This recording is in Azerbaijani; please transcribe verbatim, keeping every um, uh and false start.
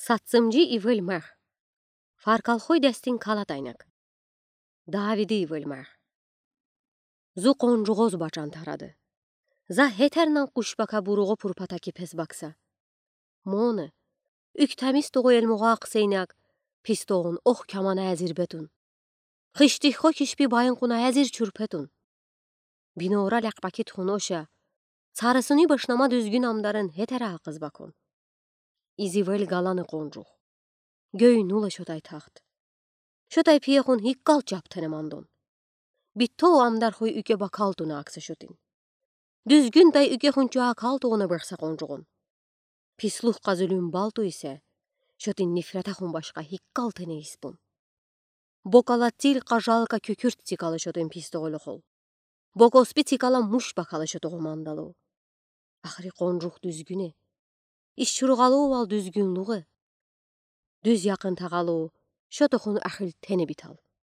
Сатсымжи ивэлмэх. Фаркалхой дәстин калатайнак. Давиди ивэлмэх. Зу қонжуғоз бачан тарады. За хетернан кушбака буруғо пурпатаки пес бакса. Моны. Үктәмис тоғы елмуғақ сейнак. Пистоғын оқ камана әзір бетун. Хыштихо кишпи байын құна әзір чүрпетун. Binora ләқпаки тхуноша. Sarısını başlama düzgün amdarın hetere ақыз bakon. İzivel galanı qonjuq. Göy nula şotay taxt. Şotay piyexun hikkal çaptene mandon. Bitto o amdar xoy üke bakalduna aksa şotin. Düzgün day üke xunçuğa kalduğuna bırsa qonjuğun. Pisluh qazülün baltu ise, şotin nifreta xun başqa hikkal tene ispun. Bokala til qajalka kökürt tikalı şotin pistoğulu xol. Bokospi tikala muş bakalı şotuğu mandalı. Ахри қонжуқ дүзгүне. Иш чурғалу ал дүзгүнлуғы. Дүз яқын тағалу, шотықын ахил тені битал.